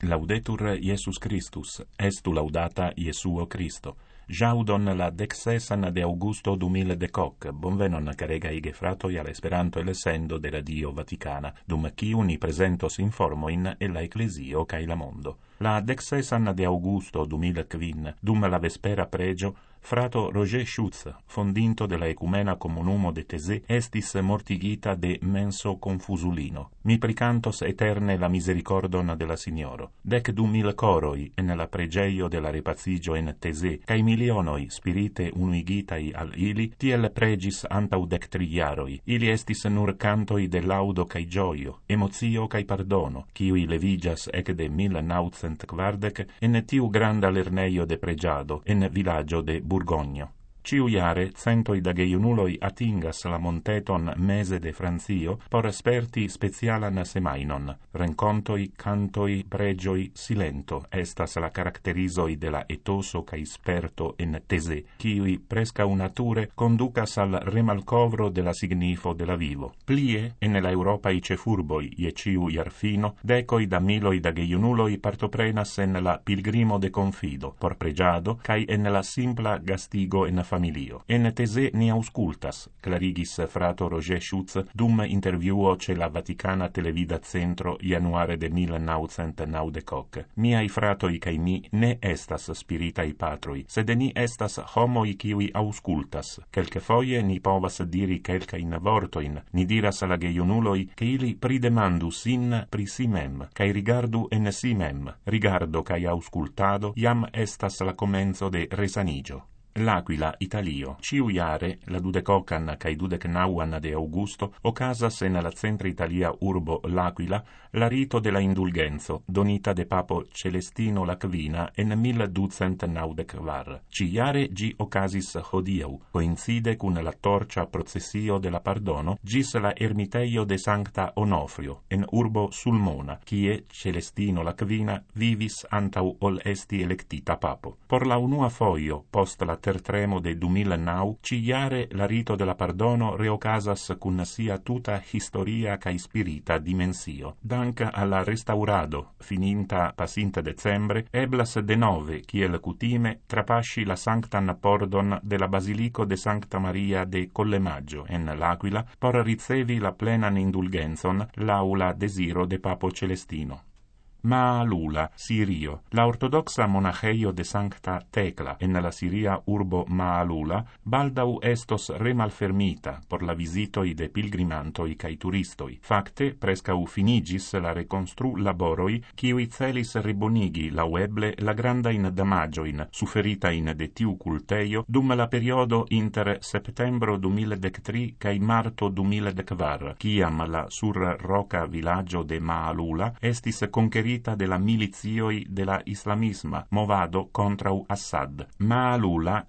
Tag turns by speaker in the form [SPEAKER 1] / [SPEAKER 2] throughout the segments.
[SPEAKER 1] Laudetur Iesus Christus, estu laudata Iesuo Christo. Jaudon la 16 de Augusto 2010, bonvenon caregai gefratoi al Esperanto e lessendo de Radio Vaticana, dum ciuni presentos informoin e la Ecclesio cae la mondo. La 16 de Augusto 2015, dum la vespera pregio, frato Roger Schutz, fondinto de la Ecumena Communumo de Thésée, estis mortigita de menso confusulino. Mi pricantos eterne la misericordon de la Signoro. 12.000 coroi en la pregeio de la repazigio en Thésée, cae milionoi spirite unuigitai al ili, tiel pregis antau 13 jaroi. Ili estis nur cantoi de laudo cae gioio, emozio cae pardono, ciui levigas ec de 1940 en tiu granda lerneio de pregiado, en villaggio de Burgogno. Ciu iare, centoi da geiunuloi atingas la monteton mese de Francio por sperti specialan semainon. Rencontoi, cantoi, pregioi, silento estas la caracterizoi de la etoso cae sperto en Thésée, ciui presca nature conducas al remalcovro de la signifo de la vivo. Plie, en la Europai cefurboi, ie ciu iarfino, decoi da miloi da geiunuloi partoprenas en la pilgrimo de confido, por pregiado, cae en la simpla gastigo en familio. En Thésée ni auscultas, clarigis frato Roger Schutz dum interviuo ce la Vaticana Televida Centro januare de 1990. Miai fratoi cae mi ne estas spiritai patroi, sed ni estas homoi kiui auscultas. Quelque foie ni povas diri quelcain vortoin, ni diras la geiunuloi che ili pridemandu sin pri si mem, cae rigardu en si mem. Rigardo cae auscultado jam estas la comenzo de resanigio. L'Aquila, Italio. Ciu iare, la 20 cae 29 de Augusto, ocasas en la centra Italia urbo L'Aquila, la rito de la indulgenzo, donita de papo Celestino Lacvina en 1294. Ci iare gi ocasis hodiau, coincide cun la torcia processio de la pardono, gis la ermiteio de Sancta Onofrio, en urbo Sulmona, cie Celestino Lacvina vivis antau ol esti electita papo. Por la unua foio, post la tertremo de 2009, ci iare la rito de la pardono reocasas cun sia tuta historia cae spirita dimensio. Dank alla restaurado, fininta pasinta decembre, eblas de nove, kiel cutime, trapasci la sanctan pordon de la Basilico de Sancta Maria de Collemaggio, en l'Aquila, por ricevi la plenan indulgenzon, l'aula desiro de Papo Celestino. Maalula, Sirio. La ortodoxa monacheio de Sancta Tecla en la Siria urbo Maalula baldau estos remalfermita por la visitoi de pilgrimantoi cae turistoi. Facte, prescau finigis la reconstru laboroi ciui celis ribonigi laueble la grandain damagioin suferitain de tiu culteio dum la periodo inter septembro 2013 cae marto 2014, ciam la sur roca villaggio de Maalula estis conquerita de la milizioi de la islamisma movado contrau Assad. Maalula,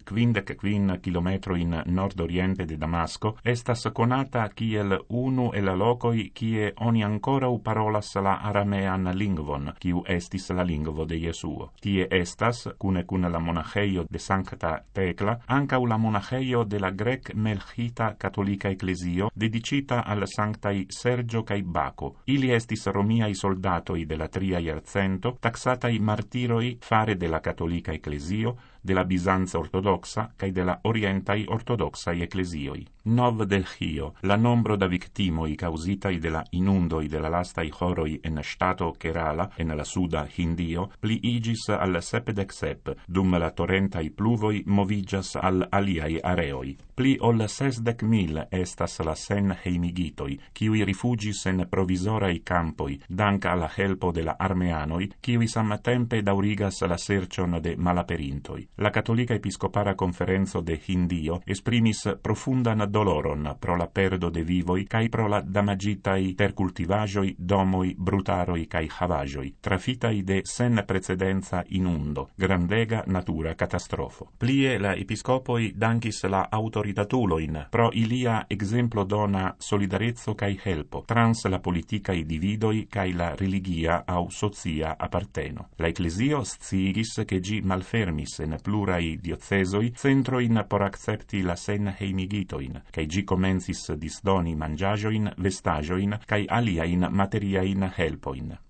[SPEAKER 1] 55 km in nord-oriente de Damasco, estas conata kiel unu el locoi kie oni ancorau parolas la aramean lingvon, kiu estis la lingvo de Jesuo. Tie estas, cune la monacheio de Sancta Tecla, ancau la monacheio de la grec-melchita catolica ecclesio dedicita al Sanctai Sergio cae Baco. Ili estis romiai soldatoi de la tria iarcento, taxatai martiroi fare de la catolica ecclesio, de la Bizanza ortodoxa cae de la orientai ortodoxai ecclesioi. Nov Delhio, la nombro da victimoi causitai de la inundoi de la lastai horoi en stato Kerala, en la suda Hindio, pliigis al 77, dum la torrentai pluvoi movigas al aliai areoi. Pli ol 60.000 estas la sen heimigitoi, kiui rifugis en provisorai campoi, dank alla helpo de la armeanoi, kiui samtempe daurigas la sercion de malaperintoi. La Cattolica Episcopara Conferenzo de Hindio esprimis profundan doloron pro la perdo de vivoi cae pro la damagitai tercultivajoi, domoi, brutaroi cae havajoi, trafitai de sen precedenza inundo, grandega natura catastrofo. Plie la episcopoi dankis la autoritatuloin pro ilia exemplo dona solidarezzo cae helpo, trans la politicai dividoi cae la religia au socia apparteno. La Ecclesio sciigis che gi malfermis en plurai diocesoi centroin por accepti la sen heimigitoin, cae gi comencis disdoni mangiagioin, vestagioin, cae aliain materiain helpoin.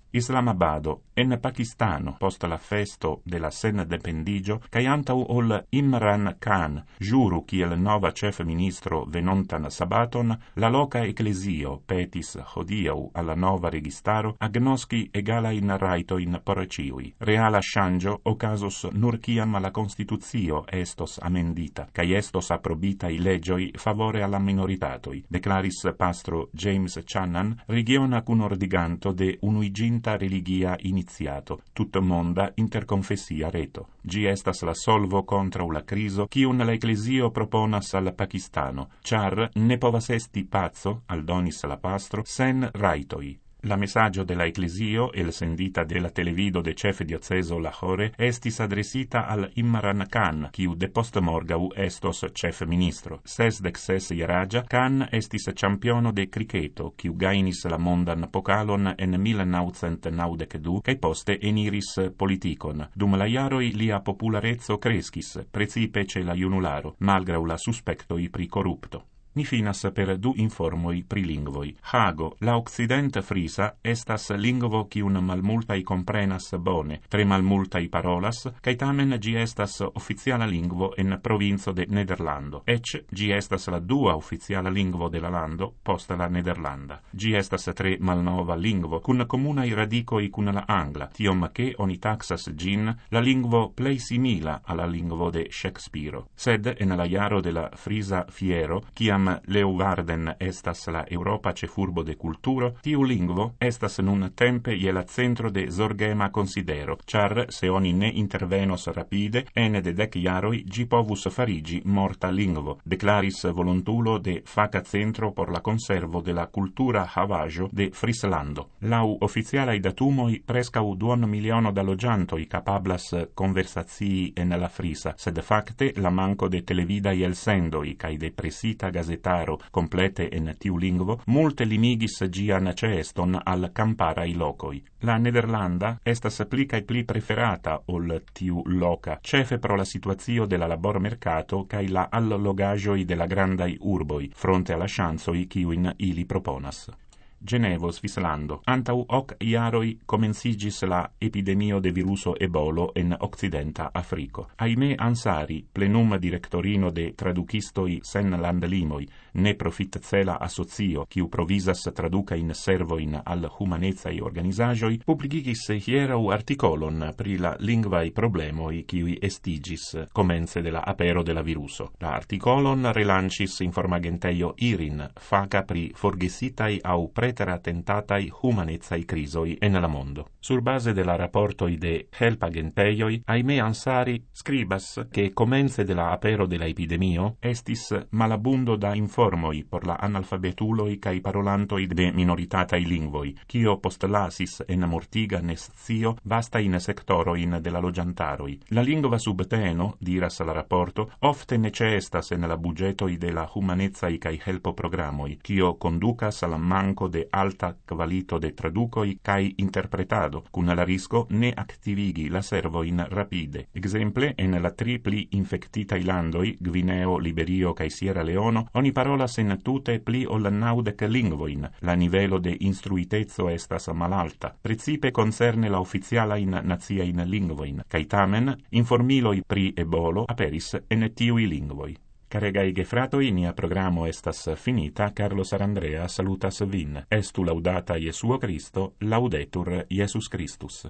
[SPEAKER 1] Islamabado, en Pakistano, post la festo de la sendependigio, cae antau ol Imran Khan, juru kiel nova chef ministro venontan sabaton, la loca ecclesio petis hodiau alla nova registaro agnosci egalain raitoin por ciui. Reala shangio ocasus nur ciam la constituzio estos amendita, cae estos approbitai legioi favore alla minoritatoi, declaris pastro James Channan, regiona cun ordiganto de unuiginta religia iniziato, tut monda interconfessia reto. Gi estas la solvo contra la criso, cium la ecclesio proponas al Pakistano, char ne povas esti pazzo, aldonis la pastro, sen raitoi. La messaggio della ecclesio, el sendita de la televido de chef dioceso Lahore, estis adresita al Imran Khan, quiu de post morgau estos chef ministro. 66 iaragia, Khan estis championo de cricketo, quiu gainis la mondan pokalon en 1992, cae poste eniris politikon. Dum la iaroi lia popularezzo crescis, precipe ce la junularo, malgrau la suspectoi pri corrupto. Ni finas per du informoi pri lingvoi. Hago, la occident frisa, estas lingvo cium malmultai comprenas bone, tre malmultai parolas, cae tamen gi estas officiala lingvo en provinzo de Nederlando. Ec, gi estas la dua officiala lingvo de la lando, post la Nederlanda. Gi estas tre malnova lingvo, cun comunai radicoi cun la angla, tiom che oni taxas gin la lingvo plei simila alla lingvo de Shakespeare. Sed, en la jaro de la frisa fiero, ciam Leeuwarden estas la Europa cefurbo de culturo, tiu lingvo estas nun tempe je la centro de zorgema considero, char se oni ne intervenos rapide, ene de 10 jaroi gi povus farigi morta lingvo, declaris volontulo de faca centro por la conservo de la cultura havajo de Frislando. Lau oficialai datumoi prescau 2 miliono da logiantoi capablas conversazii en la frisa, sed facte la manco de televidai elsendoi cae de presita gazetaro complete en tiu lingvo multe limigis gian ceeston al camparai locoi. La Nederlanda estas pli cae pli preferata ol tiu loca, cefe pro la situazio de la labor mercato cae la allogagioi de la grandai urboi, fronte alla chansoi kiuin ili proponas. Genevo, Svislando. Antau 8 iaroi comencigis la epidemio de viruso ebolo en occidenta Africo. Aimé Ansari, plenum directorino de traducistoi sen landlimoi, ne profit cela asocio, quiu provisas traduca in servoin al humanezai organizagioi, publicigis hierau articolon pri la lingvai problemoi quiui estigis comence de la apero de la viruso. La articolon relancis informagenteio IRIN, faca pri forgesitai au pretera tentatai humanezai crisoi en la mondo. Sur base de la rapportoi de help agenteioi, Aimé Ansari scribas che comence de la apero de la epidemio estis malabundo da informoi por la analfabetuloi cae parolantoi de minoritatai lingvoi, cio postlasis en mortiga nescio vasta in sectoroin de la logiantaroi. La lingua subteno, diras la rapporto, ofte necestas en la budgetoi de la humanezai cae helpo programoi, cio conducas al manco de alta qualito de traducoi cae interpretado, cun la risco ne activigi la servoin rapide. Exemple, en la 3 pli infectitai landoi, Gvineo, Liberio cae Sierra Leono, oni parolas en tute pli ol 90 lingvoin. La nivelo de instruitezzo estas malalta, precipe concerne la oficialain naziain lingvoin, cae tamen informiloi pri ebolo aperis en tiui lingvoi. Caregai gefratoi, nia programo estas finita. Carlos Arandrea salutas vin. Estu laudata Jesuo Cristo, laudetur Jesus Christus.